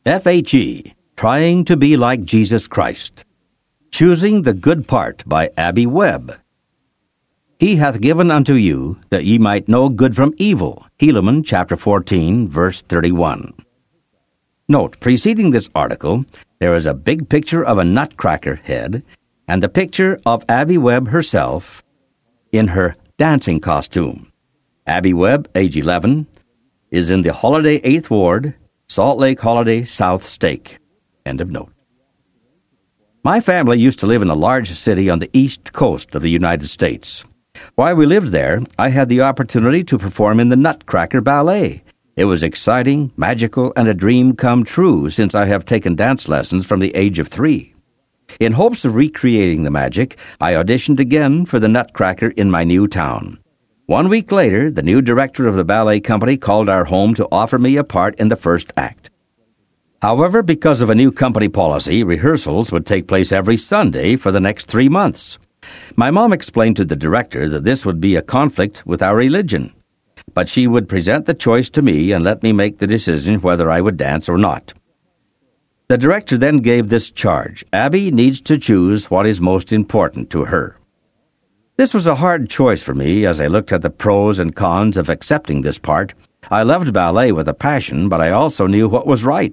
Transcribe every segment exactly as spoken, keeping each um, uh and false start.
F H E, Trying to Be Like Jesus Christ. Choosing the Good Part by Abby Webb. He hath given unto you that ye might know good from evil. Helaman chapter fourteen, verse thirty-one. Note, preceding this article, there is a big picture of a nutcracker head and a picture of Abby Webb herself in her dancing costume. Abby Webb, age eleven, is in the Holiday eighth Ward, Salt Lake Holiday South Stake. End of note. My family used to live in a large city on the east coast of the United States. While we lived there, I had the opportunity to perform in the Nutcracker Ballet. It was exciting, magical, and a dream come true since I have taken dance lessons from the age of three. In hopes of recreating the magic, I auditioned again for the Nutcracker in my new town. One week later, the new director of the ballet company called our home to offer me a part in the first act. However, because of a new company policy, rehearsals would take place every Sunday for the next three months. My mom explained to the director that this would be a conflict with our religion, but she would present the choice to me and let me make the decision whether I would dance or not. The director then gave this charge: Abby needs to choose what is most important to her. This was a hard choice for me as I looked at the pros and cons of accepting this part. I loved ballet with a passion, but I also knew what was right.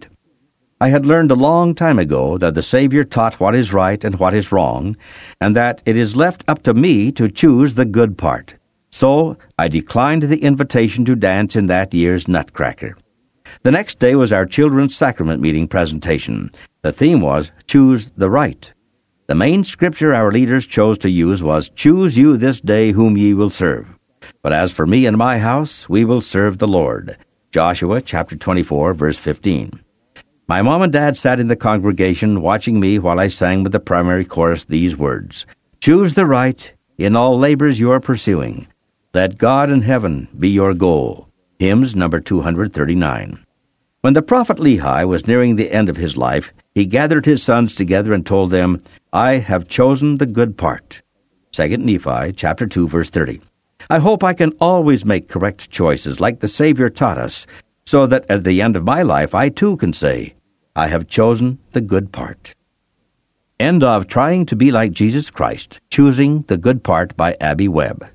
I had learned a long time ago that the Savior taught what is right and what is wrong, and that it is left up to me to choose the good part. So I declined the invitation to dance in that year's Nutcracker. The next day was our Children's Sacrament Meeting presentation. The theme was Choose the Right. The main scripture our leaders chose to use was, Choose you this day whom ye will serve. But as for me and my house, we will serve the Lord. Joshua chapter twenty-four, verse fifteen. My mom and dad sat in the congregation watching me while I sang with the primary chorus these words: Choose the right in all labors you are pursuing. Let God and heaven be your goal. Hymns number two thirty-nine. When the prophet Lehi was nearing the end of his life, he gathered his sons together and told them, I have chosen the good part. Second Nephi chapter two, verse thirty. I hope I can always make correct choices like the Savior taught us, so that at the end of my life I too can say, I have chosen the good part. End of Trying to Be Like Jesus Christ, Choosing the Good Part by Abby Webb.